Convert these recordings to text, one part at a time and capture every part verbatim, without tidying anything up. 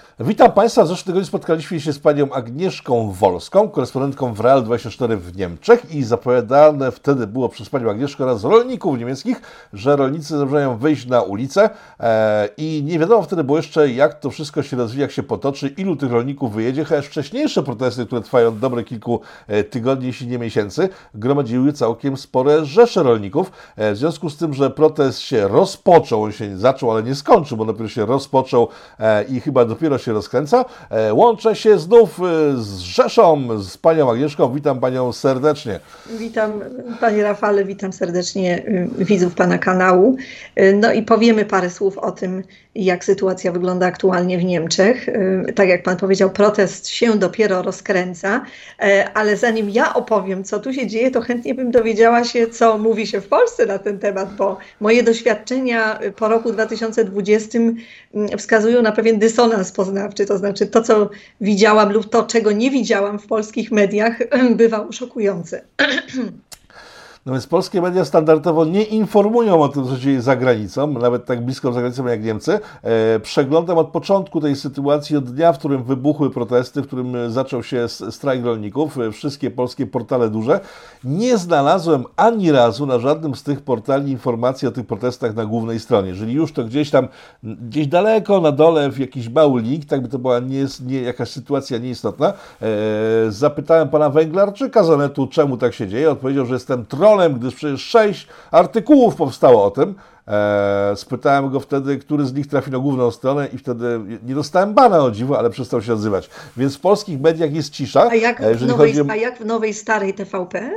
Witam Państwa. W zeszłym tygodniu spotkaliśmy się z panią Agnieszką Wolską, korespondentką w Real dwadzieścia cztery w Niemczech i zapowiadane wtedy było przez panią Agnieszkę oraz rolników niemieckich, że rolnicy zamierzają wyjść na ulicę e, i nie wiadomo wtedy było jeszcze, jak to wszystko się rozwija, jak się potoczy, ilu tych rolników wyjedzie, chociaż wcześniejsze protesty, które trwają dobre kilku tygodni, jeśli nie miesięcy, gromadziły całkiem spore rzesze rolników. E, w związku z tym, że protest się rozpoczął, on się zaczął, ale nie skończył, bo dopiero się rozpoczął e, i chyba dopiero się rozkręca. Łączę się znów z Rzeszą, z panią Agnieszką. Witam panią serdecznie. Witam panie Rafale, witam serdecznie widzów pana kanału. No i powiemy parę słów o tym, jak sytuacja wygląda aktualnie w Niemczech. Tak jak pan powiedział, protest się dopiero rozkręca, ale zanim ja opowiem, co tu się dzieje, to chętnie bym dowiedziała się, co mówi się w Polsce na ten temat, bo moje doświadczenia po roku dwa tysiące dwudziestym wskazują na pewien dysonans poznawczy, to znaczy to, co widziałam lub to, czego nie widziałam w polskich mediach, bywało szokujące. No więc polskie media standardowo nie informują o tym, co się dzieje za granicą, nawet tak blisko za granicą jak Niemcy. E, przeglądam od początku tej sytuacji, od dnia, w którym wybuchły protesty, w którym zaczął się strajk rolników, wszystkie polskie portale duże. Nie znalazłem ani razu na żadnym z tych portali informacji o tych protestach na głównej stronie. Jeżeli już, to gdzieś tam, gdzieś daleko na dole w jakiś mały link, tak by to była nie, nie, jakaś sytuacja nieistotna. E, zapytałem pana Węglarczyka z Onetu, czemu tak się dzieje. Odpowiedział, że jestem trollem, gdyż przecież sześć artykułów powstało o tym. Eee, spytałem go wtedy, który z nich trafi na główną stronę i wtedy nie dostałem bana, o dziwo, ale przestał się odzywać. Więc w polskich mediach jest cisza. A jak w, nowej, chodzi o... a jak w nowej, starej T V P?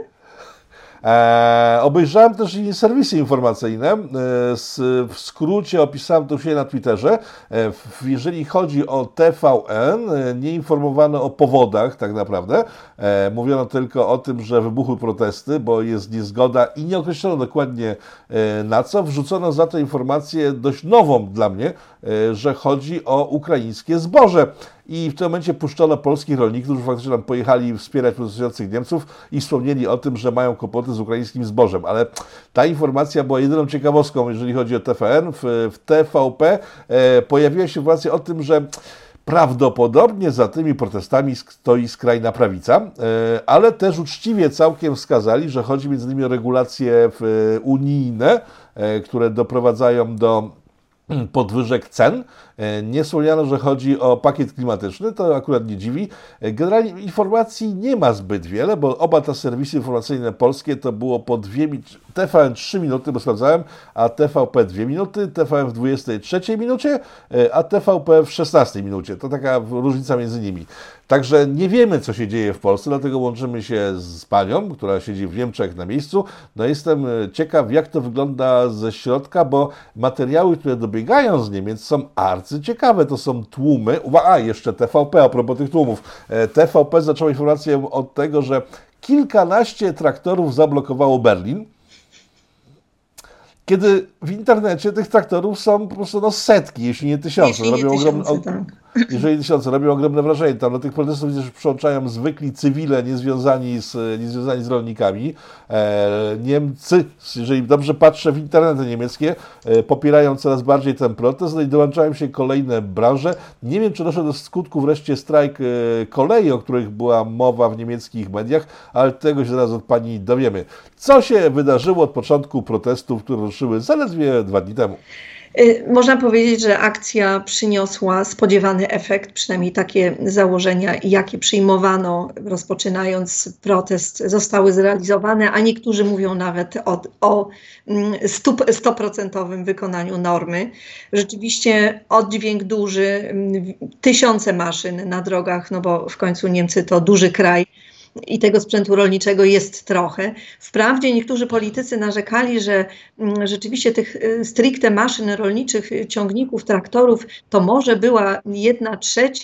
Eee, obejrzałem też i serwisy informacyjne. Eee, z, w skrócie opisałem to się na Twitterze. Eee, jeżeli chodzi o T V N, e, nie informowano o powodach tak naprawdę. Eee, mówiono tylko o tym, że wybuchły protesty, bo jest niezgoda i nie określono dokładnie e, na co. Wrzucono za to informację dość nową dla mnie, e, że chodzi o ukraińskie zboże. I w tym momencie puszczono polskich rolników, którzy faktycznie tam pojechali wspierać protestujących Niemców i wspomnieli o tym, że mają kłopoty z ukraińskim zbożem. Ale ta informacja była jedyną ciekawostką, jeżeli chodzi o T V N. W, w T V P e, pojawiła się informacja o tym, że prawdopodobnie za tymi protestami stoi skrajna prawica, e, ale też uczciwie całkiem wskazali, że chodzi między innymi o regulacje w, unijne, e, które doprowadzają do podwyżek cen. Nie wspomniano, że chodzi o pakiet klimatyczny, to akurat nie dziwi. Generalnie informacji nie ma zbyt wiele, bo oba te serwisy informacyjne polskie to było po dwie T V N trzy minuty, bo sprawdzałem, a T V P dwie minuty, T V N w dwudziestej trzeciej minucie, a T V P w szesnastej minucie. To taka różnica między nimi. Także nie wiemy, co się dzieje w Polsce, dlatego łączymy się z panią, która siedzi w Niemczech na miejscu. No jestem ciekaw, jak to wygląda ze środka, bo materiały, które dobiegają z Niemiec, są arcyciekawe. To są tłumy. A, jeszcze T V P, a propos tych tłumów. T V P zaczęło informację od tego, że kilkanaście traktorów zablokowało Berlin, kiedy w internecie tych traktorów są po prostu no, setki, jeśli nie tysiące. Jeśli nie robią tysiące, ogromne, tak. Jeżeli tysiące, robią ogromne wrażenie. Tam do tych protestów widzę, że przyłączają zwykli cywile niezwiązani z, niezwiązani z rolnikami. E, Niemcy, jeżeli dobrze patrzę w internety niemieckie, e, popierają coraz bardziej ten protest, no i dołączają się kolejne branże. Nie wiem, czy doszedł do skutku wreszcie strajk e, kolei, o których była mowa w niemieckich mediach, ale tego się zaraz od pani dowiemy. Co się wydarzyło od początku protestów, które ruszyły zaledwie dwa dni temu? Można powiedzieć, że akcja przyniosła spodziewany efekt, przynajmniej takie założenia, jakie przyjmowano rozpoczynając protest, zostały zrealizowane, a niektórzy mówią nawet o, o stu procentowym wykonaniu normy. Rzeczywiście oddźwięk duży, tysiące maszyn na drogach, no bo w końcu Niemcy to duży kraj. I tego sprzętu rolniczego jest trochę. Wprawdzie niektórzy politycy narzekali, że mm, rzeczywiście tych y, stricte maszyn rolniczych, ciągników, traktorów to może była jedna trzecia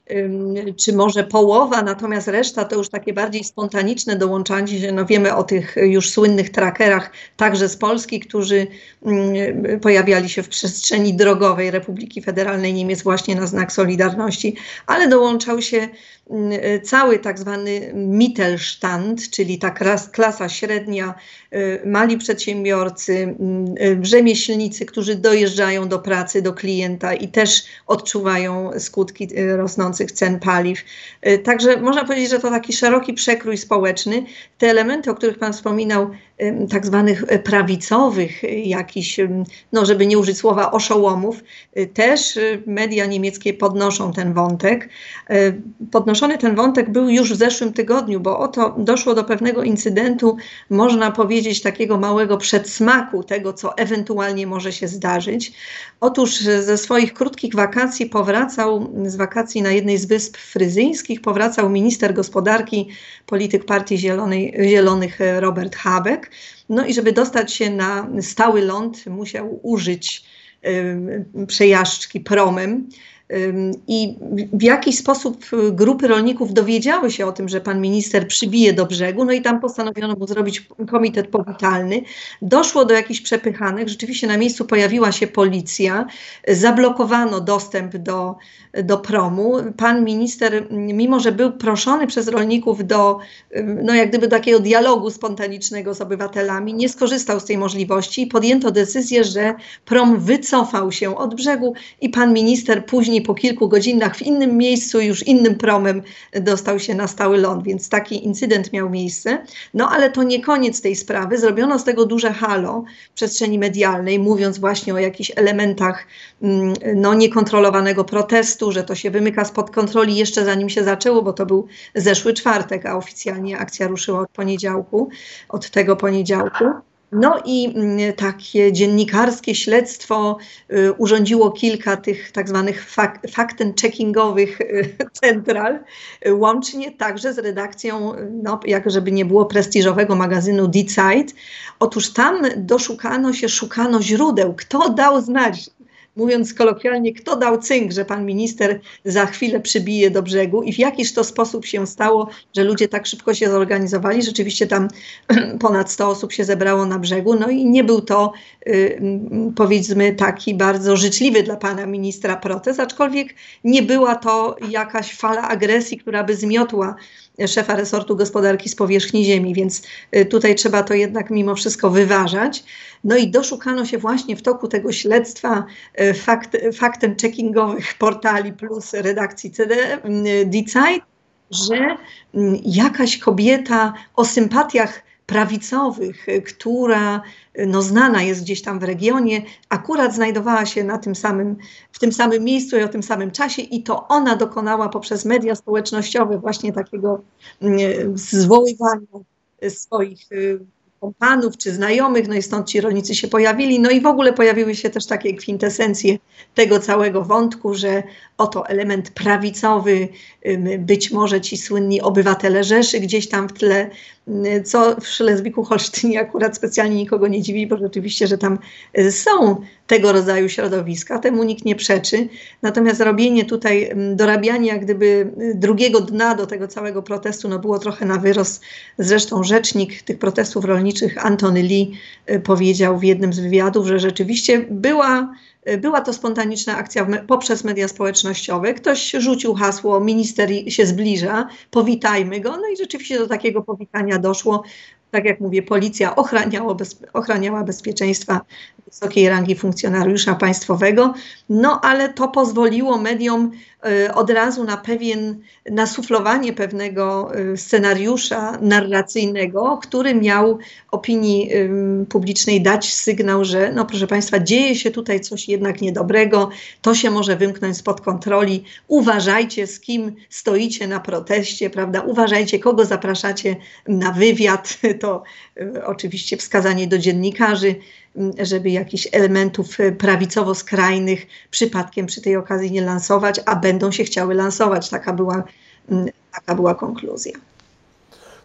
czy może połowa, natomiast reszta to już takie bardziej spontaniczne dołączanie się. No wiemy o tych już słynnych trackerach, także z Polski, którzy pojawiali się w przestrzeni drogowej Republiki Federalnej Niemiec właśnie na znak Solidarności, ale dołączał się cały tak zwany Mittelstand, czyli ta klasa średnia, mali przedsiębiorcy, rzemieślnicy, którzy dojeżdżają do pracy, do klienta i też odczuwają skutki rosnących cen paliw. Także można powiedzieć, że to taki szeroki przekrój społeczny. Te elementy, o których Pan wspominał, tak zwanych prawicowych, jakichś, no żeby nie użyć słowa oszołomów, też media niemieckie podnoszą ten wątek. Podnoszony ten wątek był już w zeszłym tygodniu, bo oto doszło do pewnego incydentu, można powiedzieć takiego małego przedsmaku tego, co ewentualnie może się zdarzyć. Otóż ze swoich krótkich wakacji powracał, z wakacji na jednej z wysp fryzyjskich, powracał minister gospodarki, polityk Partii Zielonej, Zielonych Robert Habeck. No i żeby dostać się na stały ląd, musiał użyć y, przejażdżki promem. I w jakiś sposób grupy rolników dowiedziały się o tym, że pan minister przybije do brzegu, no i tam postanowiono mu zrobić komitet powitalny. Doszło do jakichś przepychanek, rzeczywiście na miejscu pojawiła się policja, zablokowano dostęp do, do promu. Pan minister, mimo że był proszony przez rolników do, no jak gdyby takiego dialogu spontanicznego z obywatelami, nie skorzystał z tej możliwości i podjęto decyzję, że prom wycofał się od brzegu i pan minister później po kilku godzinach w innym miejscu, już innym promem dostał się na stały ląd, więc taki incydent miał miejsce. No ale to nie koniec tej sprawy. Zrobiono z tego duże halo w przestrzeni medialnej, mówiąc właśnie o jakichś elementach no, niekontrolowanego protestu, że to się wymyka spod kontroli jeszcze zanim się zaczęło, bo to był zeszły czwartek, a oficjalnie akcja ruszyła od poniedziałku, od tego poniedziałku. No i takie dziennikarskie śledztwo y, urządziło kilka tych tak zwanych fak fakten-checkingowych y, central, y, łącznie także z redakcją, no, jak żeby nie było prestiżowego magazynu Die Zeit. Otóż tam doszukano się, szukano źródeł, kto dał znać, mówiąc kolokwialnie, kto dał cynk, że pan minister za chwilę przybije do brzegu i w jakiż to sposób się stało, że ludzie tak szybko się zorganizowali. Rzeczywiście tam ponad sto osób się zebrało na brzegu, no i nie był to y, powiedzmy taki bardzo życzliwy dla pana ministra protest, aczkolwiek nie była to jakaś fala agresji, która by zmiotła szefa resortu gospodarki z powierzchni ziemi, więc tutaj trzeba to jednak mimo wszystko wyważać. No i doszukano się właśnie w toku tego śledztwa fakt, faktem checkingowych portali plus redakcji C D Die Zeit, że jakaś kobieta o sympatiach prawicowych, która no, znana jest gdzieś tam w regionie, akurat znajdowała się na tym samym, w tym samym miejscu i o tym samym czasie i to ona dokonała poprzez media społecznościowe właśnie takiego mm, zwoływania swoich y, kompanów czy znajomych, no i stąd ci rolnicy się pojawili, no i w ogóle pojawiły się też takie kwintesencje tego całego wątku, że oto element prawicowy, być może ci słynni obywatele Rzeszy gdzieś tam w tle, co w Szlezwiku-Holsztynie akurat specjalnie nikogo nie dziwi, bo rzeczywiście, że tam są tego rodzaju środowiska, temu nikt nie przeczy. Natomiast robienie tutaj, dorabianie jak gdyby drugiego dna do tego całego protestu, no było trochę na wyrost. Zresztą rzecznik tych protestów rolniczych Antony Lee powiedział w jednym z wywiadów, że rzeczywiście była Była to spontaniczna akcja me poprzez media społecznościowe. Ktoś rzucił hasło, minister się zbliża, powitajmy go. No i rzeczywiście do takiego powitania doszło. Tak jak mówię, policja ochraniała, bez, ochraniała bezpieczeństwa wysokiej rangi funkcjonariusza państwowego, no ale to pozwoliło mediom y, od razu na pewien, na suflowanie pewnego y, scenariusza narracyjnego, który miał opinii y, publicznej dać sygnał, że no proszę państwa, dzieje się tutaj coś jednak niedobrego, to się może wymknąć spod kontroli, uważajcie z kim stoicie na proteście, prawda, uważajcie kogo zapraszacie na wywiad, to y, oczywiście wskazanie do dziennikarzy, żeby jakichś elementów prawicowo-skrajnych przypadkiem przy tej okazji nie lansować, a będą się chciały lansować. Taka była, taka była konkluzja.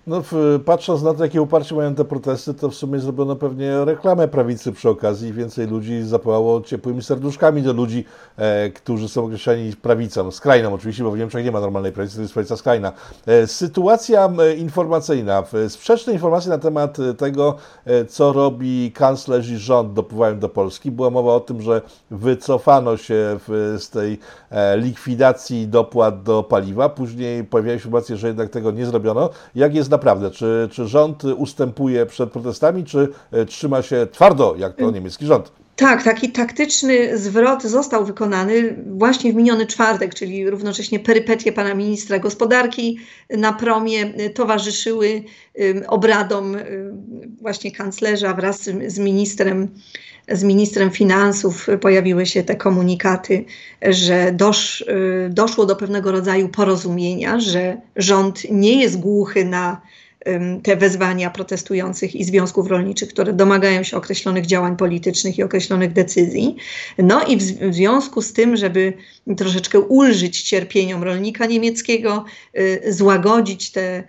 No, w, patrząc na to, jakie uparcie mają te protesty, to w sumie zrobiono pewnie reklamę prawicy przy okazji i więcej ludzi zapłało ciepłymi serduszkami do ludzi, e, którzy są określani prawicą, skrajną oczywiście, bo w Niemczech nie ma normalnej prawicy, to jest prawica skrajna. E, sytuacja e, informacyjna, sprzeczne informacje na temat tego, e, co robi kanclerz i rząd dopływając do Polski. Była mowa o tym, że wycofano się w, z tej e, likwidacji dopłat do paliwa, później pojawiały się informacje, że jednak tego nie zrobiono. Jak jest naprawdę? Czy, czy rząd ustępuje przed protestami, czy trzyma się twardo, jak to niemiecki rząd? Tak, taki taktyczny zwrot został wykonany właśnie w miniony czwartek, czyli równocześnie perypetie pana ministra gospodarki na promie towarzyszyły obradom właśnie kanclerza wraz z ministrem, z ministrem finansów. Pojawiły się te komunikaty, że dosz, doszło do pewnego rodzaju porozumienia, że rząd nie jest głuchy na te wezwania protestujących i związków rolniczych, które domagają się określonych działań politycznych i określonych decyzji. No i w, w związku z tym, żeby troszeczkę ulżyć cierpieniom rolnika niemieckiego, y, złagodzić te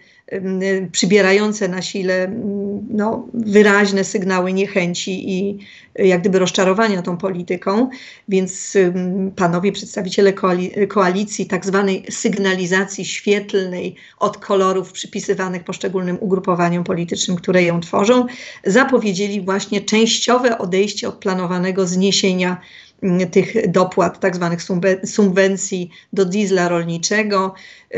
y, przybierające na sile no, wyraźne sygnały niechęci i y, jak gdyby rozczarowania tą polityką, więc y, panowie przedstawiciele koali- koalicji tak zwanej sygnalizacji świetlnej od kolorów przypisywanych poszczególnym ugrupowaniom politycznym, które ją tworzą, zapowiedzieli właśnie częściowe odejście od planowanego zniesienia tych dopłat, tak zwanych subwencji do diesla rolniczego.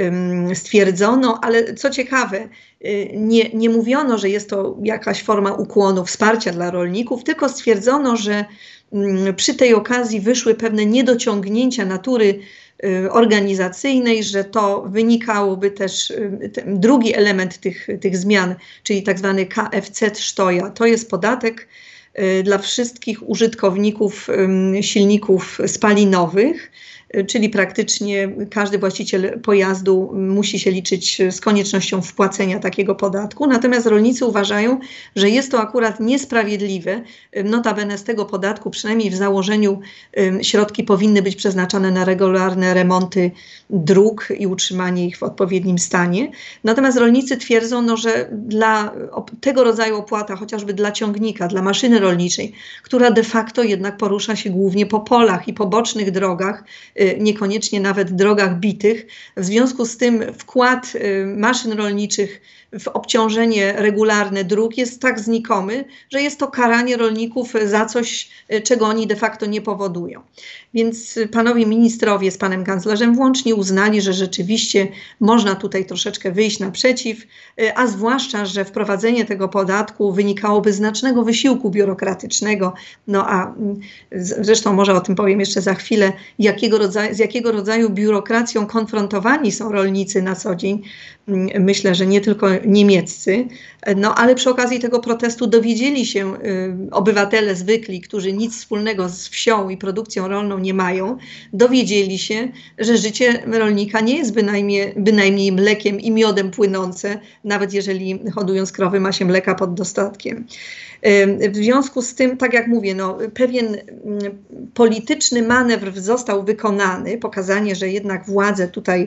Stwierdzono, ale co ciekawe, nie, nie mówiono, że jest to jakaś forma ukłonu, wsparcia dla rolników, tylko stwierdzono, że przy tej okazji wyszły pewne niedociągnięcia natury organizacyjnej, że to wynikałoby też, ten drugi element tych, tych zmian, czyli tak zwany K F C Steuer, to jest podatek dla wszystkich użytkowników silników spalinowych, czyli praktycznie każdy właściciel pojazdu musi się liczyć z koniecznością wpłacenia takiego podatku. Natomiast rolnicy uważają, że jest to akurat niesprawiedliwe. Notabene z tego podatku, przynajmniej w założeniu, środki powinny być przeznaczane na regularne remonty dróg i utrzymanie ich w odpowiednim stanie. Natomiast rolnicy twierdzą, no, że dla tego rodzaju opłata, chociażby dla ciągnika, dla maszyny rolniczej, która de facto jednak porusza się głównie po polach i po bocznych drogach, niekoniecznie nawet drogach bitych. W związku z tym wkład maszyn rolniczych w obciążenie regularne dróg jest tak znikomy, że jest to karanie rolników za coś, czego oni de facto nie powodują. Więc panowie ministrowie z panem kanclerzem włącznie uznali, że rzeczywiście można tutaj troszeczkę wyjść naprzeciw, a zwłaszcza, że wprowadzenie tego podatku wynikałoby z znacznego wysiłku biurokratycznego. No a zresztą może o tym powiem jeszcze za chwilę, jakiego rodzaju, z jakiego rodzaju biurokracją konfrontowani są rolnicy na co dzień. Myślę, że nie tylko niemieccy, no ale przy okazji tego protestu dowiedzieli się y, obywatele zwykli, którzy nic wspólnego z wsią i produkcją rolną nie mają, dowiedzieli się, że życie rolnika nie jest bynajmniej, bynajmniej mlekiem i miodem płynące, nawet jeżeli hodując krowy ma się mleka pod dostatkiem. W związku z tym, tak jak mówię, no, pewien polityczny manewr został wykonany, pokazanie, że jednak władze tutaj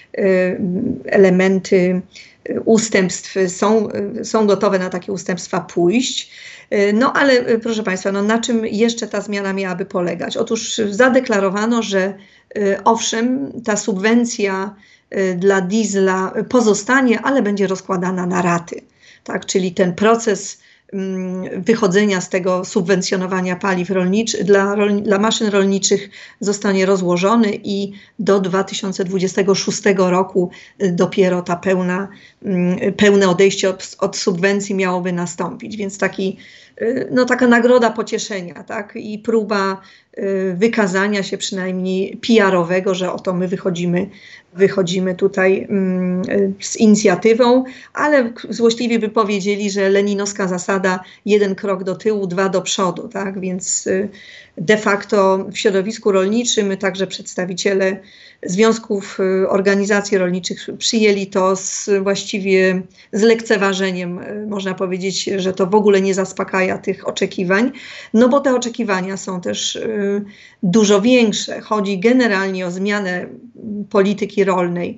elementy ustępstw są, są gotowe na takie ustępstwa pójść. No ale proszę Państwa, no, na czym jeszcze ta zmiana miałaby polegać? Otóż zadeklarowano, że owszem, ta subwencja dla diesla pozostanie, pozostanie, ale będzie rozkładana na raty. Tak? Czyli ten proces wychodzenia z tego subwencjonowania paliw rolniczych dla, dla maszyn rolniczych zostanie rozłożony i do dwa tysiące dwudziestego szóstego roku dopiero ta pełna, pełne odejście od, od subwencji miałoby nastąpić. Więc taki, no, taka nagroda pocieszenia, tak? I próba wykazania się przynajmniej P R-owego, że oto my wychodzimy, wychodzimy tutaj mm, z inicjatywą, ale złośliwie by powiedzieli, że leninowska zasada jeden krok do tyłu, dwa do przodu, tak? Więc de facto w środowisku rolniczym także przedstawiciele związków, organizacji rolniczych przyjęli to z właściwie z lekceważeniem. Można powiedzieć, że to w ogóle nie zaspokaja tych oczekiwań, no bo te oczekiwania są też dużo większe. Chodzi generalnie o zmianę polityki rolnej.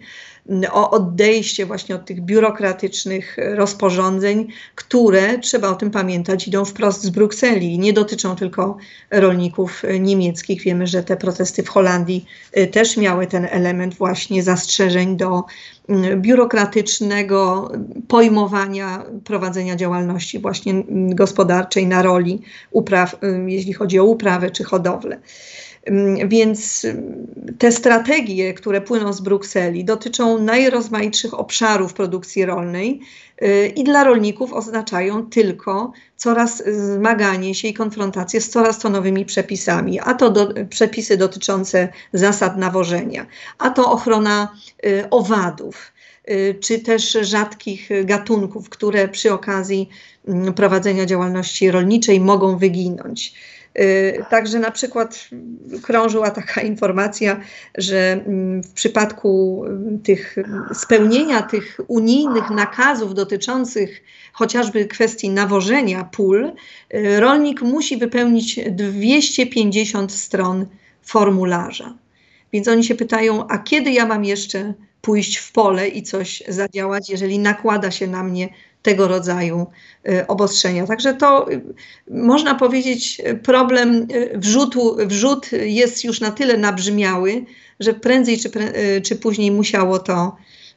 o odejście właśnie od tych biurokratycznych rozporządzeń, które, trzeba o tym pamiętać, idą wprost z Brukseli i nie dotyczą tylko rolników niemieckich. Wiemy, że te protesty w Holandii też miały ten element właśnie zastrzeżeń do biurokratycznego pojmowania prowadzenia działalności właśnie gospodarczej na roli upraw, jeśli chodzi o uprawę czy hodowlę. Więc te strategie, które płyną z Brukseli, dotyczą najrozmaitszych obszarów produkcji rolnej i dla rolników oznaczają tylko coraz zmaganie się i konfrontację z coraz to nowymi przepisami, a to do, przepisy dotyczące zasad nawożenia, a to ochrona y, owadów, y, czy też rzadkich gatunków, które przy okazji y, prowadzenia działalności rolniczej mogą wyginąć. Także na przykład krążyła taka informacja, że w przypadku tych spełnienia tych unijnych nakazów dotyczących chociażby kwestii nawożenia pól, rolnik musi wypełnić dwieście pięćdziesiąt stron formularza. Więc oni się pytają, a kiedy ja mam jeszcze pójść w pole i coś zadziałać, jeżeli nakłada się na mnie tego rodzaju obostrzenia. Także to można powiedzieć, problem wrzutu, wrzut jest już na tyle nabrzmiały, że prędzej czy, czy później musiało to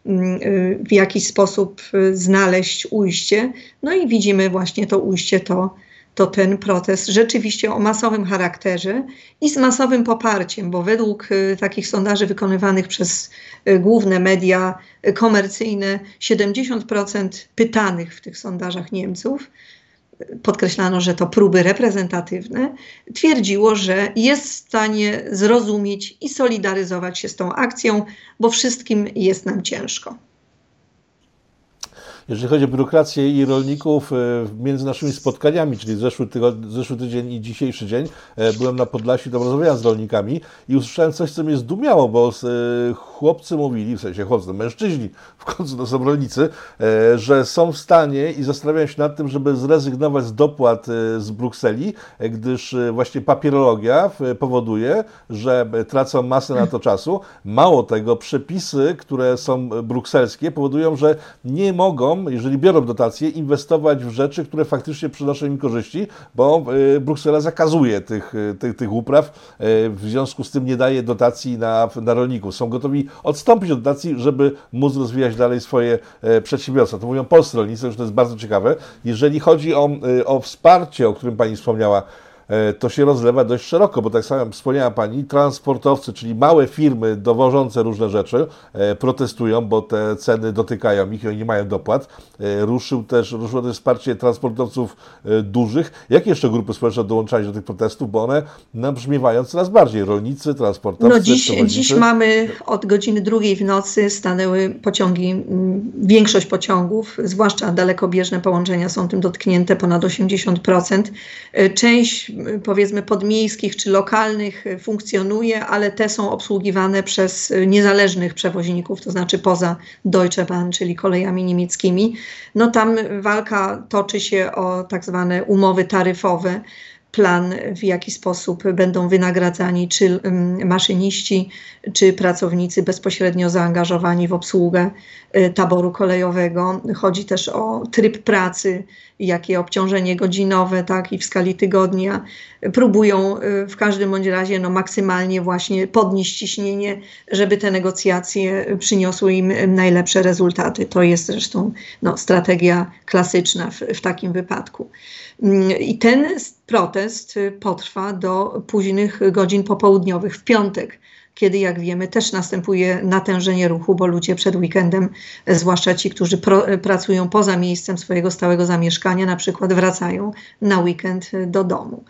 w jakiś sposób znaleźć ujście. No i widzimy właśnie to ujście, to, to ten protest rzeczywiście o masowym charakterze i z masowym poparciem, bo według takich sondaży wykonywanych przez główne media komercyjne siedemdziesiąt procent pytanych w tych sondażach Niemców, podkreślano, że to próby reprezentatywne, twierdziło, że jest w stanie zrozumieć i solidaryzować się z tą akcją, bo wszystkim jest nam ciężko. Jeżeli chodzi o biurokrację i rolników, między naszymi spotkaniami, czyli zeszły, tygodni, zeszły tydzień i dzisiejszy dzień, byłem na Podlasiu, tam rozmawiałem z rolnikami i usłyszałem coś, co mnie zdumiało, bo chłopcy mówili, w sensie chłopcy, mężczyźni, w końcu to są rolnicy, że są w stanie i zastanawiają się nad tym, żeby zrezygnować z dopłat z Brukseli, gdyż właśnie papierologia powoduje, że tracą masę na to czasu. Mało tego, przepisy, które są brukselskie, powodują, że nie mogą, jeżeli biorą dotacje, inwestować w rzeczy, które faktycznie przynoszą im korzyści, bo Bruksela zakazuje tych, tych, tych upraw, w związku z tym nie daje dotacji na, na rolników. Są gotowi odstąpić od dotacji, żeby móc rozwijać dalej swoje przedsiębiorstwa. To mówią polscy rolnicy, już to jest bardzo ciekawe. Jeżeli chodzi o, o wsparcie, o którym Pani wspomniała, to się rozlewa dość szeroko, bo tak samo wspomniała Pani, transportowcy, czyli małe firmy dowożące różne rzeczy, protestują, bo te ceny dotykają ich i oni nie mają dopłat. Ruszył też, ruszyło też wsparcie transportowców dużych. Jakie jeszcze grupy społeczne dołączają do tych protestów, bo one nabrzmiewają coraz bardziej? Rolnicy, transportowcy, No dziś, dziś mamy od godziny drugiej w nocy stanęły pociągi, większość pociągów, zwłaszcza dalekobieżne połączenia są tym dotknięte, ponad osiemdziesiąt procent. Część powiedzmy podmiejskich czy lokalnych funkcjonuje, ale te są obsługiwane przez niezależnych przewoźników, to znaczy poza Deutsche Bahn, czyli kolejami niemieckimi. No tam walka toczy się o tak zwane umowy taryfowe, plan, w jaki sposób będą wynagradzani czy maszyniści, czy pracownicy bezpośrednio zaangażowani w obsługę taboru kolejowego. Chodzi też o tryb pracy, jakie obciążenie godzinowe, tak, i w skali tygodnia. Próbują w każdym bądź razie no, maksymalnie właśnie podnieść ciśnienie, żeby te negocjacje przyniosły im najlepsze rezultaty. To jest zresztą no, strategia klasyczna w, w takim wypadku. I ten protest potrwa do późnych godzin popołudniowych w piątek, kiedy, jak wiemy, też następuje natężenie ruchu, bo ludzie przed weekendem, zwłaszcza ci, którzy pro, pracują poza miejscem swojego stałego zamieszkania, na przykład wracają na weekend do domu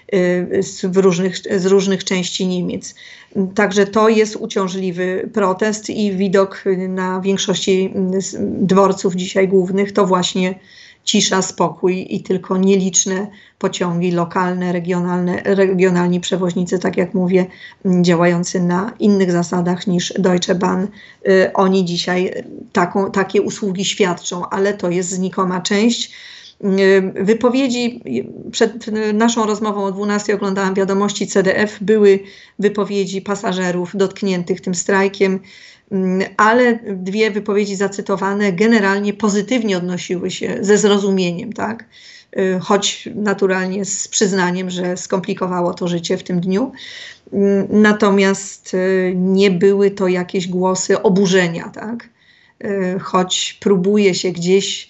z różnych, z różnych części Niemiec. Także to jest uciążliwy protest i widok na większości dworców dzisiaj głównych to właśnie cisza, spokój i tylko nieliczne pociągi lokalne, regionalne, regionalni przewoźnicy, tak jak mówię, działający na innych zasadach niż Deutsche Bahn. Oni dzisiaj taką, takie usługi świadczą, ale to jest znikoma część. Wypowiedzi, przed naszą rozmową o dwunastej oglądałam wiadomości C D F, były wypowiedzi pasażerów dotkniętych tym strajkiem, ale dwie wypowiedzi zacytowane generalnie pozytywnie odnosiły się ze zrozumieniem, tak? Choć naturalnie z przyznaniem, że skomplikowało to życie w tym dniu. Natomiast nie były to jakieś głosy oburzenia, tak? Choć próbuje się gdzieś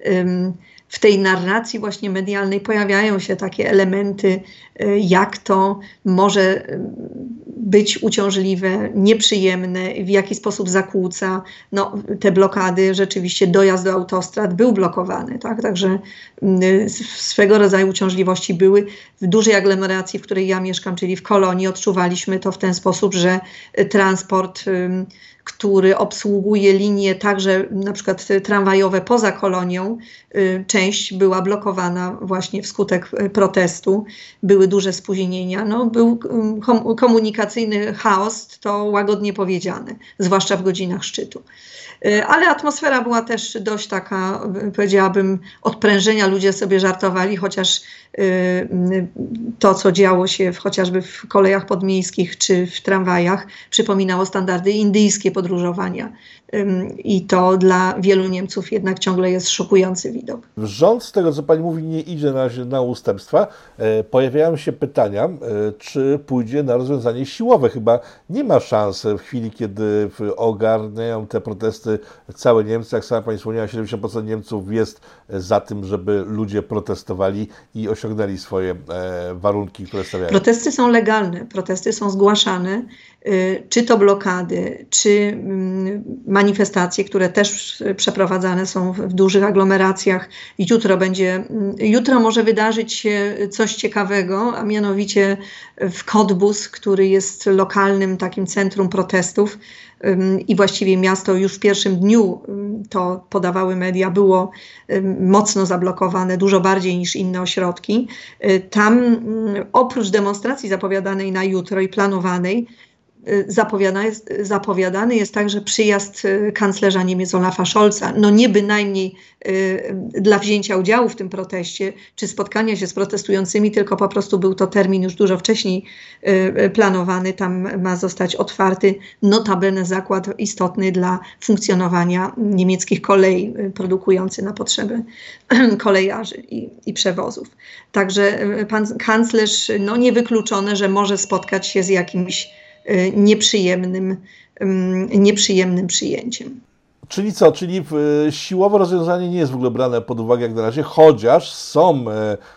w tej narracji właśnie medialnej pojawiają się takie elementy, jak to może być uciążliwe, nieprzyjemne, w jaki sposób zakłóca. No, te blokady, rzeczywiście dojazd do autostrad był blokowany, tak? Także swego rodzaju uciążliwości były. W dużej aglomeracji, w której ja mieszkam, czyli w Kolonii, odczuwaliśmy to w ten sposób, że transport, który obsługuje linie także na przykład tramwajowe poza Kolonią, część była blokowana właśnie wskutek protestu. Były duże spóźnienia. No, był komunikacyjny chaos, to łagodnie powiedziane, zwłaszcza w godzinach szczytu. Ale atmosfera była też dość taka, powiedziałabym, odprężenia. Ludzie sobie żartowali, chociaż to, co działo się w, chociażby w kolejach podmiejskich czy w tramwajach, przypominało standardy indyjskie podróżowania. I to dla wielu Niemców jednak ciągle jest szokujący widok. Rząd, z tego co pani mówi, nie idzie na razie na ustępstwa. Pojawiają się pytania, czy pójdzie na rozwiązanie siłowe. Chyba nie ma szans w chwili, kiedy ogarniają te protesty całe Niemcy. Jak sama pani wspomniała, siedemdziesiąt procent Niemców jest za tym, żeby ludzie protestowali i osiągnęli swoje warunki, które stawiają. Protesty są legalne, protesty są zgłaszane, czy to blokady, czy manifestacje, które też przeprowadzane są w dużych aglomeracjach. Jutro będzie, jutro może wydarzyć się coś ciekawego, a mianowicie w Cottbus, który jest lokalnym takim centrum protestów i właściwie miasto już w pierwszym dniu, to podawały media, było mocno zablokowane, dużo bardziej niż inne ośrodki. Tam oprócz demonstracji zapowiadanej na jutro i planowanej, Zapowiadany jest, zapowiadany jest także przyjazd kanclerza Niemiec Olafa Scholza. No nie bynajmniej y, dla wzięcia udziału w tym proteście, czy spotkania się z protestującymi, tylko po prostu był to termin już dużo wcześniej y, planowany. Tam ma zostać otwarty notabene zakład istotny dla funkcjonowania niemieckich kolei, y, produkujący na potrzeby kolejarzy i, i przewozów. Także y, pan kanclerz, no niewykluczone, że może spotkać się z jakimś nieprzyjemnym, nieprzyjemnym przyjęciem. Czyli co? Czyli siłowe rozwiązanie nie jest w ogóle brane pod uwagę jak na razie, chociaż są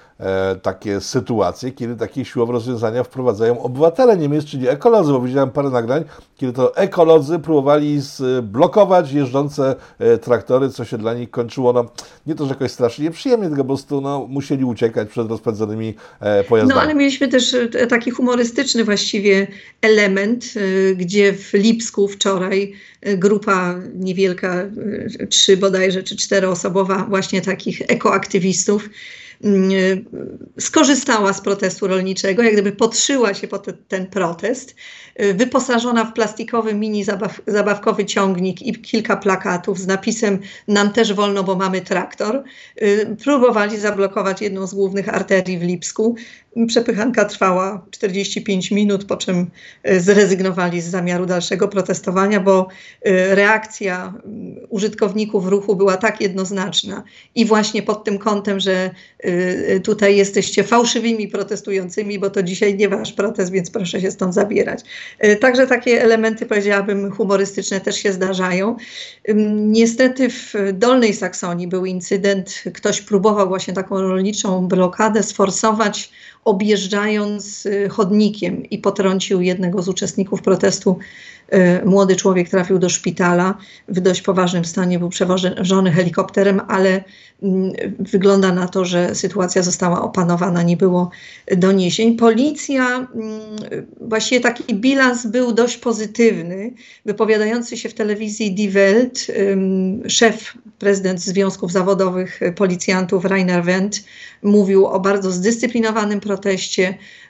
e, takie sytuacje, kiedy takie siłowe rozwiązania wprowadzają obywatele Niemiec, czyli ekolodzy, bo widziałem parę nagrań, kiedy to ekolodzy próbowali zblokować jeżdżące traktory, co się dla nich kończyło, no nie to, że jakoś strasznie nieprzyjemnie, tylko po prostu no, musieli uciekać przed rozpędzonymi pojazdami. No ale mieliśmy też taki humorystyczny właściwie element, gdzie w Lipsku wczoraj grupa niewielka, trzy bodajże, czy czteroosobowa właśnie takich ekoaktywistów skorzystała z protestu rolniczego, jak gdyby podszyła się pod ten protest, wyposażona w plastikowy mini zabaw, zabawkowy ciągnik i kilka plakatów z napisem "Nam też wolno, bo mamy traktor". Próbowali zablokować jedną z głównych arterii w Lipsku. Przepychanka trwała czterdzieści pięć minut, po czym zrezygnowali z zamiaru dalszego protestowania, bo reakcja użytkowników ruchu była tak jednoznaczna i właśnie pod tym kątem, że tutaj jesteście fałszywymi protestującymi, bo to dzisiaj nie wasz protest, więc proszę się stąd zabierać. Także takie elementy, powiedziałabym, humorystyczne też się zdarzają. Niestety w Dolnej Saksonii był incydent, ktoś próbował właśnie taką rolniczą blokadę sforsować, objeżdżając chodnikiem i potrącił jednego z uczestników protestu. Młody człowiek trafił do szpitala, w dość poważnym stanie był przewożony helikopterem, ale wygląda na to, że sytuacja została opanowana, nie było doniesień. Policja, właściwie taki bilans był dość pozytywny. Wypowiadający się w telewizji Die Welt, szef, prezydent Związków Zawodowych Policjantów Rainer Wendt mówił o bardzo zdyscyplinowanym proteście,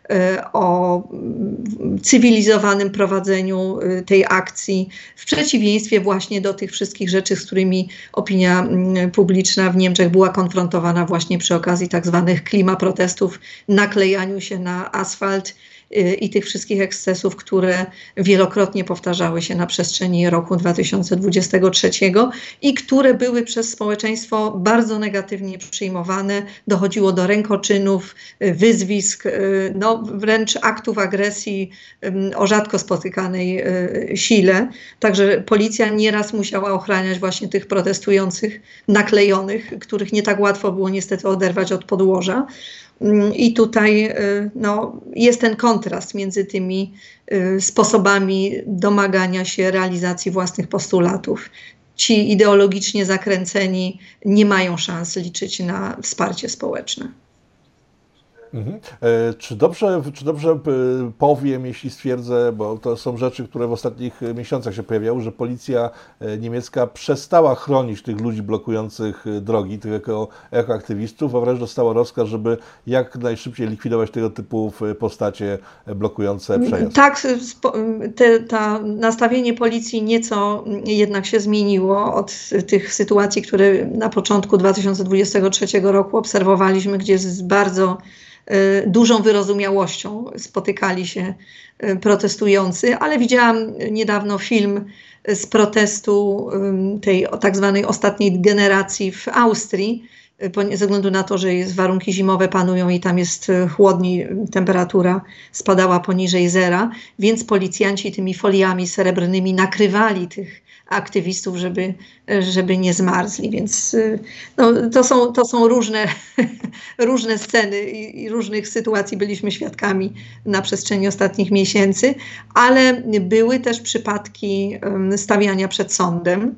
o cywilizowanym prowadzeniu tej akcji, w przeciwieństwie właśnie do tych wszystkich rzeczy, z którymi opinia publiczna w Niemczech była konfrontowana właśnie przy okazji tak zwanych klimaprotestów, naklejaniu się na asfalt i tych wszystkich ekscesów, które wielokrotnie powtarzały się na przestrzeni roku dwa tysiące dwudziestego trzeciego i które były przez społeczeństwo bardzo negatywnie przyjmowane. Dochodziło do rękoczynów, wyzwisk, no wręcz aktów agresji o rzadko spotykanej sile. Także policja nieraz musiała ochraniać właśnie tych protestujących naklejonych, których nie tak łatwo było niestety oderwać od podłoża. I tutaj no, jest ten kontrast między tymi sposobami domagania się realizacji własnych postulatów. Ci ideologicznie zakręceni nie mają szans liczyć na wsparcie społeczne. Mhm. E, czy dobrze, czy dobrze powiem, jeśli stwierdzę, bo to są rzeczy, które w ostatnich miesiącach się pojawiały, że policja niemiecka przestała chronić tych ludzi blokujących drogi, tych eko, ekoaktywistów, a wręcz dostała rozkaz, żeby jak najszybciej likwidować tego typu postacie blokujące przejazd. Tak, te, ta nastawienie policji nieco jednak się zmieniło od tych sytuacji, które na początku dwa tysiące dwudziestego trzeciego roku obserwowaliśmy, gdzie z bardzo dużą wyrozumiałością spotykali się protestujący, ale widziałam niedawno film z protestu tej tak zwanej ostatniej generacji w Austrii, ze względu na to, że jest, warunki zimowe panują i tam jest chłodniej, temperatura spadała poniżej zera, więc policjanci tymi foliami srebrnymi nakrywali tych aktywistów, żeby, żeby nie zmarzli. Więc no, to są, to są różne, różne sceny i, i różnych sytuacji byliśmy świadkami na przestrzeni ostatnich miesięcy, ale były też przypadki stawiania przed sądem.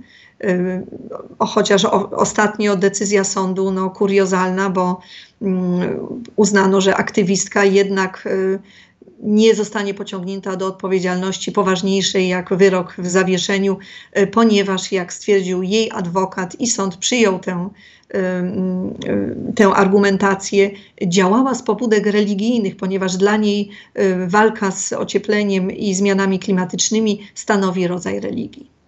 O, chociaż o, ostatnio decyzja sądu no, kuriozalna, bo um, uznano, że aktywistka jednak y, nie zostanie pociągnięta do odpowiedzialności poważniejszej jak wyrok w zawieszeniu, y, ponieważ jak stwierdził jej adwokat i sąd przyjął tę, y, y, tę argumentację, działała z pobudek religijnych, ponieważ dla niej y, walka z ociepleniem i zmianami klimatycznymi stanowi rodzaj religii.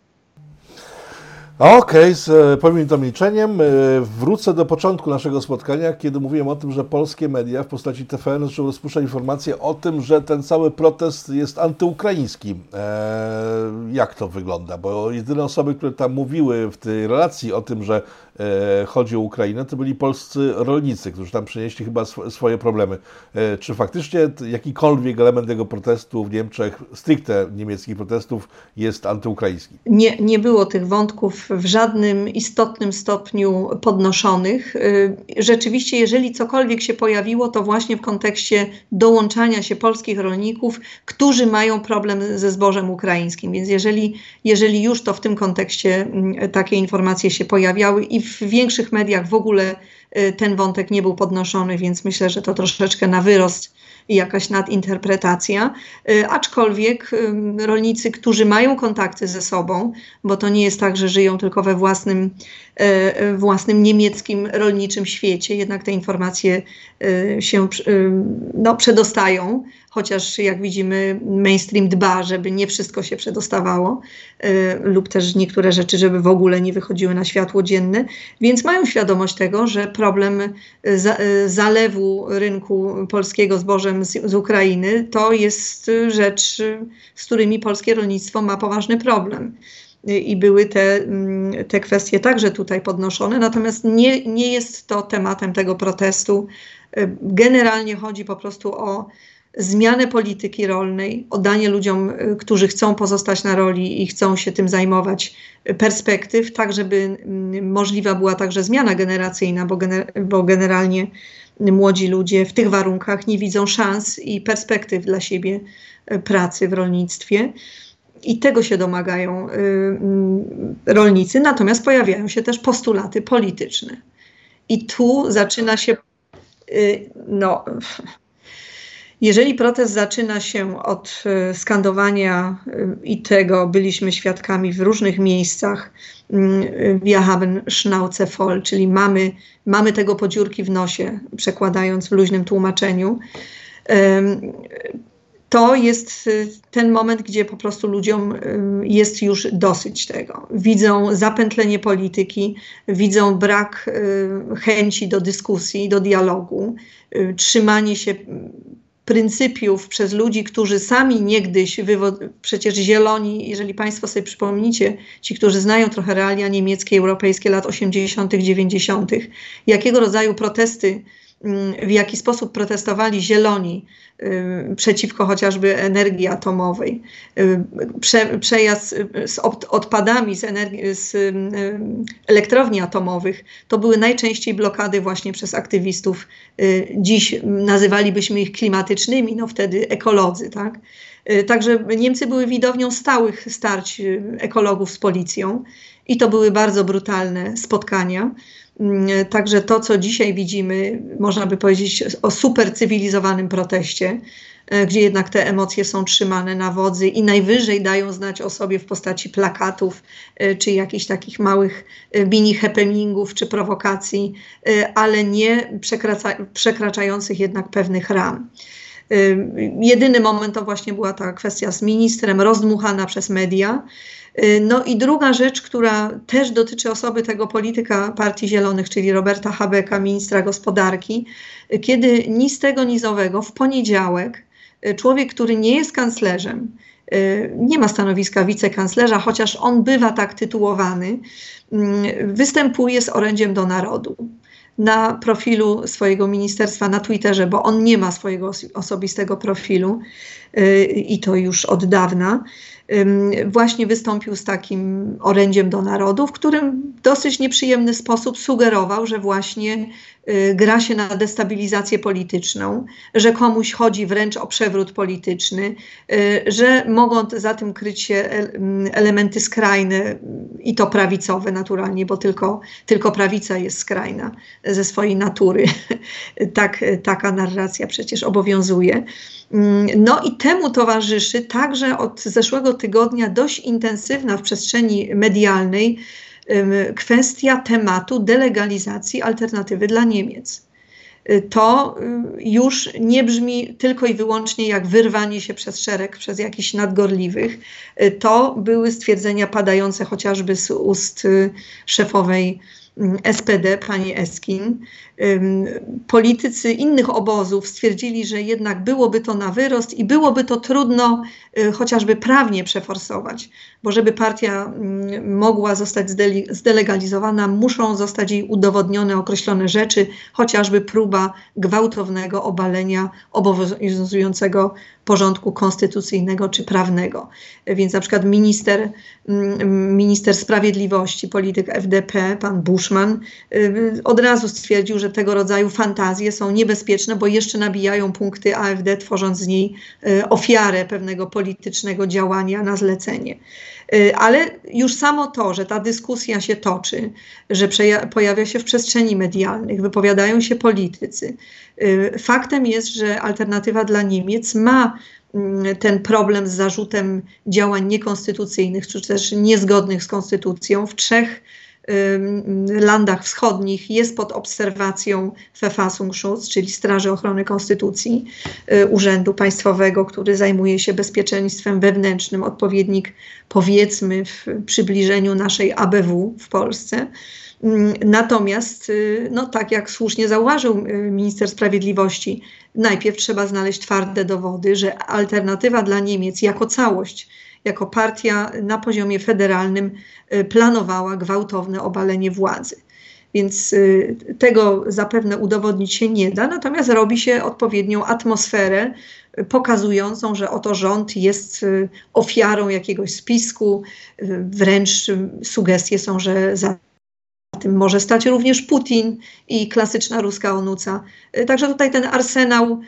Okej, okay, powiem to milczeniem. Wrócę do początku naszego spotkania, kiedy mówiłem o tym, że polskie media w postaci T V N zaczęły rozpuszczać informacje o tym, że ten cały protest jest antyukraiński. Eee, jak to wygląda? Bo jedyne osoby, które tam mówiły w tej relacji o tym, że e, chodzi o Ukrainę, to byli polscy rolnicy, którzy tam przynieśli chyba sw- swoje problemy. E, czy faktycznie jakikolwiek element tego protestu w Niemczech, stricte niemieckich protestów, jest antyukraiński? Nie, nie było tych wątków w żadnym istotnym stopniu podnoszonych. Rzeczywiście, jeżeli cokolwiek się pojawiło, to właśnie w kontekście dołączania się polskich rolników, którzy mają problem ze zbożem ukraińskim. Więc jeżeli, jeżeli już, to w tym kontekście takie informacje się pojawiały i w większych mediach w ogóle ten wątek nie był podnoszony, więc myślę, że to troszeczkę na wyrost i jakaś nadinterpretacja, aczkolwiek rolnicy, którzy mają kontakty ze sobą, bo to nie jest tak, że żyją tylko we własnym, własnym niemieckim rolniczym świecie, jednak te informacje się no, przedostają, chociaż jak widzimy mainstream dba, żeby nie wszystko się przedostawało lub też niektóre rzeczy, żeby w ogóle nie wychodziły na światło dzienne, więc mają świadomość tego, że problem zalewu rynku polskiego zbożem z, z Ukrainy to jest rzecz, z którymi polskie rolnictwo ma poważny problem. I były te, te kwestie także tutaj podnoszone, natomiast nie, nie jest to tematem tego protestu. Generalnie chodzi po prostu o zmianę polityki rolnej, o danie ludziom, którzy chcą pozostać na roli i chcą się tym zajmować, perspektyw, tak żeby możliwa była także zmiana generacyjna, bo, gener- bo generalnie młodzi ludzie w tych warunkach nie widzą szans i perspektyw dla siebie pracy w rolnictwie. I tego się domagają y, y, rolnicy, natomiast pojawiają się też postulaty polityczne. I tu zaczyna się, y, no, jeżeli protest zaczyna się od y, skandowania y, i tego byliśmy świadkami w różnych miejscach, y, wir haben Schnauze voll, czyli mamy, mamy tego po dziurki w nosie, przekładając w luźnym tłumaczeniu, To jest ten moment, gdzie po prostu ludziom jest już dosyć tego. Widzą zapętlenie polityki, widzą brak chęci do dyskusji, do dialogu, trzymanie się pryncypiów przez ludzi, którzy sami niegdyś, przecież Zieloni, jeżeli Państwo sobie przypomnicie, ci, którzy znają trochę realia niemieckie, europejskie lat osiemdziesiątych, dziewięćdziesiątych, jakiego rodzaju protesty, w jaki sposób protestowali Zieloni y, przeciwko chociażby energii atomowej, y, prze, przejazd z od, odpadami z, energii, z y, elektrowni atomowych, to były najczęściej blokady właśnie przez aktywistów. Y, dziś nazywalibyśmy ich klimatycznymi, no wtedy ekolodzy, tak? Y, także Niemcy były widownią stałych starć ekologów z policją i to były bardzo brutalne spotkania. Także to, co dzisiaj widzimy, można by powiedzieć o super cywilizowanym proteście, gdzie jednak te emocje są trzymane na wodzy i najwyżej dają znać o sobie w postaci plakatów, czy jakichś takich małych mini happeningów, czy prowokacji, ale nie przekracza, przekraczających jednak pewnych ram. Jedyny moment to właśnie była ta kwestia z ministrem, rozdmuchana przez media. No i druga rzecz, która też dotyczy osoby tego polityka Partii Zielonych, czyli Roberta Habecka, ministra gospodarki, kiedy ni z tego, ni z owego w poniedziałek człowiek, który nie jest kanclerzem, nie ma stanowiska wicekanclerza, chociaż on bywa tak tytułowany, występuje z orędziem do narodu na profilu swojego ministerstwa na Twitterze, bo on nie ma swojego osobistego profilu i to już od dawna. Właśnie wystąpił z takim orędziem do narodu, w którym w dosyć nieprzyjemny sposób sugerował, że właśnie gra się na destabilizację polityczną, że komuś chodzi wręcz o przewrót polityczny, że mogą za tym kryć się elementy skrajne i to prawicowe naturalnie, bo tylko, tylko prawica jest skrajna ze swojej natury. Tak, taka narracja przecież obowiązuje. No i temu towarzyszy także od zeszłego tygodnia dość intensywna w przestrzeni medialnej kwestia tematu delegalizacji alternatywy dla Niemiec. To już nie brzmi tylko i wyłącznie jak wyrwanie się przez szereg, przez jakichś nadgorliwych. To były stwierdzenia padające chociażby z ust szefowej S P D, pani Eskin. Politycy innych obozów stwierdzili, że jednak byłoby to na wyrost i byłoby to trudno chociażby prawnie przeforsować, bo żeby partia mogła zostać zdelegalizowana, muszą zostać jej udowodnione określone rzeczy, chociażby próba gwałtownego obalenia obowiązującego porządku konstytucyjnego czy prawnego. Więc na przykład minister, minister sprawiedliwości, polityk F D P, pan Buschmann, od razu stwierdził, że tego rodzaju fantazje są niebezpieczne, bo jeszcze nabijają punkty A F D, tworząc z niej ofiarę pewnego politycznego działania na zlecenie. Ale już samo to, że ta dyskusja się toczy, że pojawia się w przestrzeni medialnych, wypowiadają się politycy. Faktem jest, że Alternatywa dla Niemiec ma ten problem z zarzutem działań niekonstytucyjnych, czy też niezgodnych z konstytucją w trzech landach wschodnich, jest pod obserwacją Verfassungsschutz, czyli Straży Ochrony Konstytucji, Urzędu Państwowego, który zajmuje się bezpieczeństwem wewnętrznym, odpowiednik powiedzmy w przybliżeniu naszej A B W w Polsce. Natomiast, no tak jak słusznie zauważył minister sprawiedliwości, najpierw trzeba znaleźć twarde dowody, że Alternatywa dla Niemiec jako całość, jako partia na poziomie federalnym planowała gwałtowne obalenie władzy. Więc tego zapewne udowodnić się nie da, natomiast robi się odpowiednią atmosferę pokazującą, że oto rząd jest ofiarą jakiegoś spisku, wręcz sugestie są, że za tym może stać również Putin i klasyczna ruska onuca. Także tutaj ten arsenał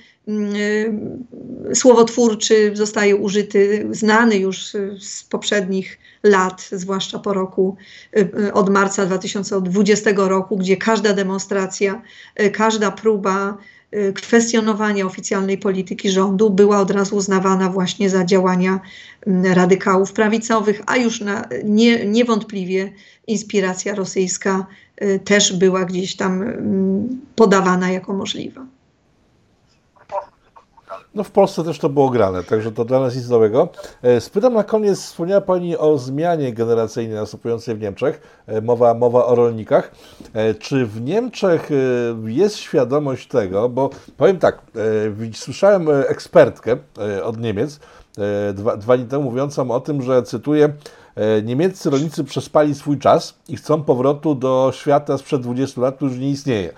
y, słowotwórczy zostaje użyty, znany już z poprzednich lat, zwłaszcza po roku, y, od marca dwa tysiące dwudziestego roku, gdzie każda demonstracja, y, każda próba y, kwestionowania oficjalnej polityki rządu była od razu uznawana właśnie za działania y, radykałów prawicowych, a już na, nie, niewątpliwie inspiracja rosyjska y, też była gdzieś tam y, podawana jako możliwa. No w Polsce też to było grane, także to dla nas nic nowego. Spytam na koniec, wspomniała Pani o zmianie generacyjnej następującej w Niemczech, mowa, mowa o rolnikach. Czy w Niemczech jest świadomość tego, bo powiem tak, słyszałem ekspertkę od Niemiec dwa, dwa dni temu mówiącą o tym, że cytuję: niemieccy rolnicy przespali swój czas i chcą powrotu do świata sprzed dwudziestu lat, który już nie istnieje.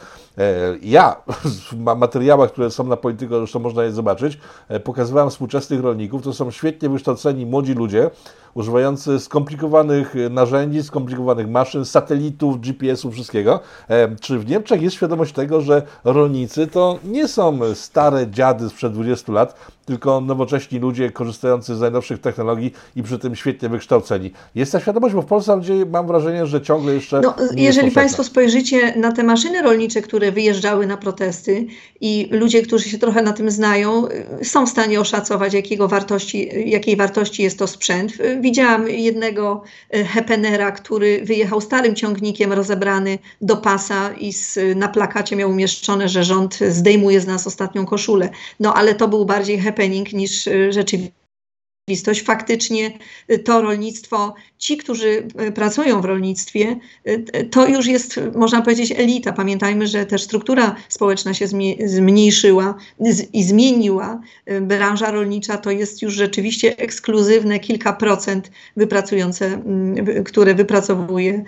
Ja w materiałach, które są na Polityko, zresztą można je zobaczyć, pokazywałem współczesnych rolników. To są świetnie wykształceni młodzi ludzie, używający skomplikowanych narzędzi, skomplikowanych maszyn, satelitów, G P S-ów, wszystkiego. Czy w Niemczech jest świadomość tego, że rolnicy to nie są stare dziady sprzed dwudziestu lat, tylko nowocześni ludzie korzystający z najnowszych technologii i przy tym świetnie wykształceni? Jest ta świadomość, bo w Polsce ludzie, mam wrażenie, że ciągle jeszcze no, nie jeżeli jest Państwo spojrzycie na te maszyny rolnicze, które wyjeżdżały na protesty, i ludzie, którzy się trochę na tym znają, są w stanie oszacować, jakiego wartości, jakiej wartości jest to sprzęt. Widziałam jednego hepenera, który wyjechał starym ciągnikiem rozebrany do pasa i z, na plakacie miał umieszczone, że rząd zdejmuje z nas ostatnią koszulę. No ale to był bardziej happening niż rzeczywistość. Faktycznie to rolnictwo, ci, którzy pracują w rolnictwie, to już jest, można powiedzieć, elita. Pamiętajmy, że też struktura społeczna się zmniejszyła i zmieniła. Branża rolnicza to jest już rzeczywiście ekskluzywne kilka procent wypracujące, które wypracowuje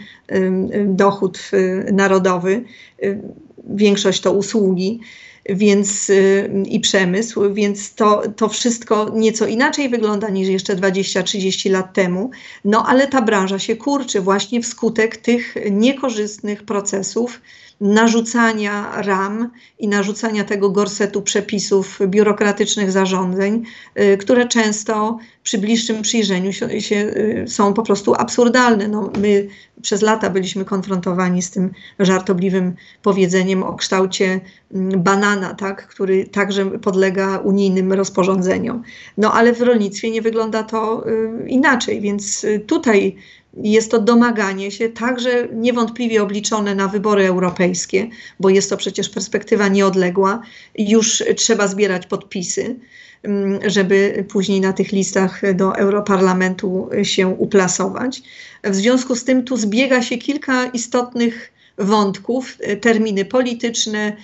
dochód narodowy. Większość to usługi. Więc i przemysł, więc to, to wszystko nieco inaczej wygląda niż jeszcze dwadzieścia trzydzieści lat temu, no ale ta branża się kurczy właśnie wskutek tych niekorzystnych procesów, narzucania ram i narzucania tego gorsetu przepisów, biurokratycznych zarządzeń, y, które często przy bliższym przyjrzeniu się, się y, są po prostu absurdalne. No, my przez lata byliśmy konfrontowani z tym żartobliwym powiedzeniem o kształcie y, banana, tak, który także podlega unijnym rozporządzeniom. No ale w rolnictwie nie wygląda to y, inaczej, więc y, tutaj jest to domaganie się, także niewątpliwie obliczone na wybory europejskie, bo jest to przecież perspektywa nieodległa. Już trzeba zbierać podpisy, żeby później na tych listach do Europarlamentu się uplasować. W związku z tym tu zbiega się kilka istotnych wątków, terminy polityczne,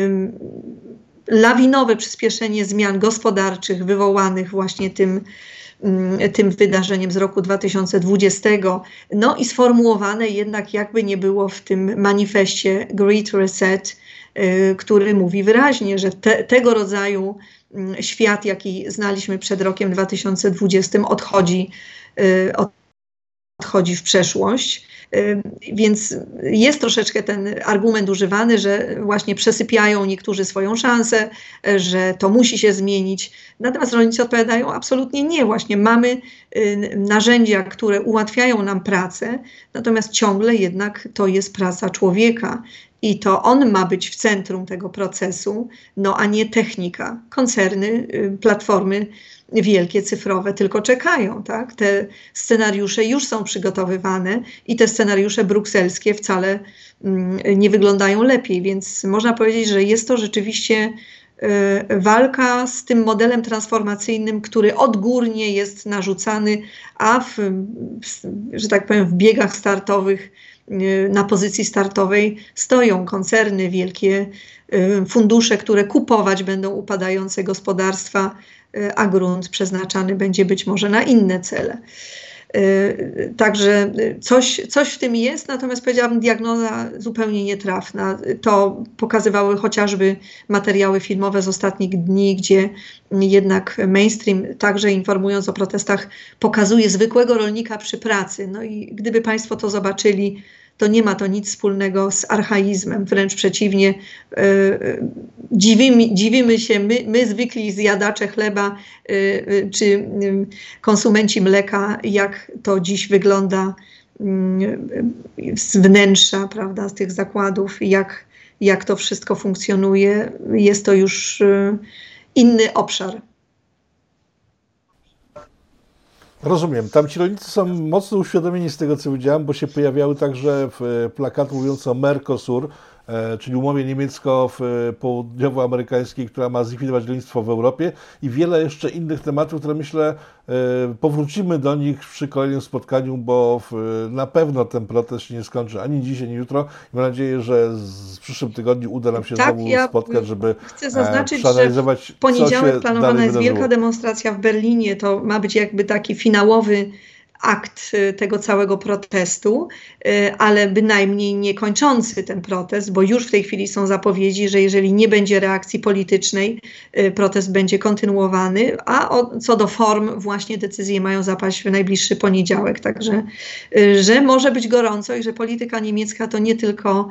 lawinowe przyspieszenie zmian gospodarczych wywołanych właśnie tym, tym wydarzeniem z roku dwa tysiące dwudziestego, no i sformułowane jednak jakby nie było w tym manifestie Great Reset, y, który mówi wyraźnie, że te, tego rodzaju y, świat, jaki znaliśmy przed rokiem dwa tysiące dwudziestym, odchodzi, y, odchodzi w przeszłość. Więc jest troszeczkę ten argument używany, że właśnie przesypiają niektórzy swoją szansę, że to musi się zmienić. Natomiast rolnicy odpowiadają absolutnie nie. Właśnie mamy narzędzia, które ułatwiają nam pracę, natomiast ciągle jednak to jest praca człowieka. I to on ma być w centrum tego procesu, no a nie technika. Koncerny, platformy wielkie, cyfrowe tylko czekają, tak? Te scenariusze już są przygotowywane i te scenariusze brukselskie wcale mm, nie wyglądają lepiej, więc można powiedzieć, że jest to rzeczywiście y, walka z tym modelem transformacyjnym, który odgórnie jest narzucany, a w, w, że tak powiem, w biegach startowych, y, na pozycji startowej stoją koncerny, wielkie y, fundusze, które kupować będą upadające gospodarstwa, a grunt przeznaczany będzie być może na inne cele. Także coś, coś w tym jest, natomiast powiedziałabym, diagnoza zupełnie nietrafna. To pokazywały chociażby materiały filmowe z ostatnich dni, gdzie jednak mainstream, także informując o protestach, pokazuje zwykłego rolnika przy pracy. No i gdyby Państwo to zobaczyli, to nie ma to nic wspólnego z archaizmem, wręcz przeciwnie. Yy, dziwimy, dziwimy się, my, my zwykli zjadacze chleba yy, czy yy, konsumenci mleka, jak to dziś wygląda yy, z wnętrza, prawda, z tych zakładów, jak, jak to wszystko funkcjonuje. Jest to już yy, inny obszar. Rozumiem. Tam ci rolnicy są mocno uświadomieni z tego, co widziałem, bo się pojawiały także plakaty mówiące o Mercosur, czyli umowie niemiecko-południowoamerykańskiej, która ma zlikwidować lenistwo w Europie i wiele jeszcze innych tematów, które myślę powrócimy do nich przy kolejnym spotkaniu, bo na pewno ten protest się nie skończy ani dziś, ani jutro. Mam nadzieję, że w przyszłym tygodniu uda nam się tak, znowu ja spotkać, żeby chcę zaznaczyć, przeanalizować, że w poniedziałek co się planowana jest wydarzyło. wielka demonstracja w Berlinie. To ma być jakby taki finałowy akt tego całego protestu, ale bynajmniej nie kończący ten protest, bo już w tej chwili są zapowiedzi, że jeżeli nie będzie reakcji politycznej, protest będzie kontynuowany, a o, co do form właśnie decyzje mają zapaść w najbliższy poniedziałek. Także, że może być gorąco i że polityka niemiecka to nie tylko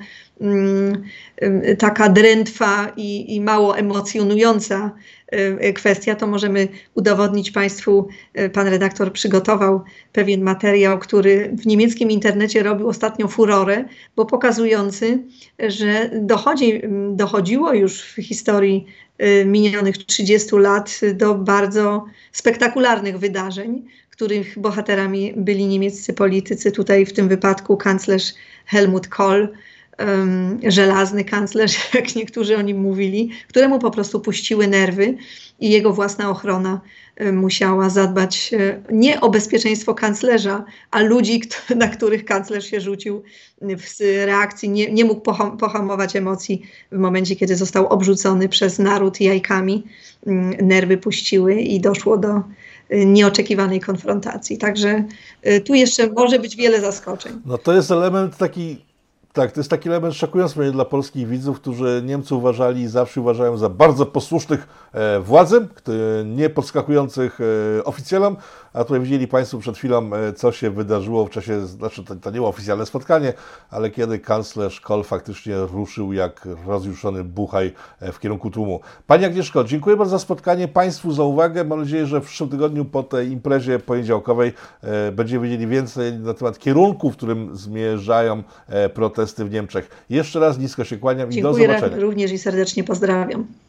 um, taka drętwa i, i mało emocjonująca kwestia, to możemy udowodnić Państwu. Pan redaktor przygotował pewien materiał, który w niemieckim internecie robił ostatnio furorę, bo pokazujący, że dochodzi, dochodziło już w historii minionych trzydziestu lat do bardzo spektakularnych wydarzeń, których bohaterami byli niemieccy politycy, tutaj w tym wypadku kanclerz Helmut Kohl, Um, żelazny kanclerz, jak niektórzy o nim mówili, któremu po prostu puściły nerwy i jego własna ochrona um, musiała zadbać um, nie o bezpieczeństwo kanclerza, a ludzi, kto, na których kanclerz się rzucił w reakcji, nie, nie mógł poham, pohamować emocji w momencie, kiedy został obrzucony przez naród jajkami. Um, nerwy puściły i doszło do um, nieoczekiwanej konfrontacji. Także um, tu jeszcze może być wiele zaskoczeń. No to jest element taki. Tak, to jest taki element szokujący dla polskich widzów, którzy Niemcy uważali i zawsze uważają za bardzo posłusznych e, władzy, nie podskakujących e, oficjalom, a tutaj widzieli Państwo przed chwilą, e, co się wydarzyło w czasie, znaczy to, to nie było oficjalne spotkanie, ale kiedy kanclerz Kohl faktycznie ruszył jak rozjuszony buchaj e, w kierunku tłumu. Pani Agnieszko, dziękuję bardzo za spotkanie, Państwu za uwagę. Mam nadzieję, że w przyszłym tygodniu po tej imprezie poniedziałkowej e, będziemy wiedzieli więcej na temat kierunku, w którym zmierzają e, protesty w Niemczech. Jeszcze raz nisko się kłaniam i Dziękuję do zobaczenia. również i serdecznie pozdrawiam.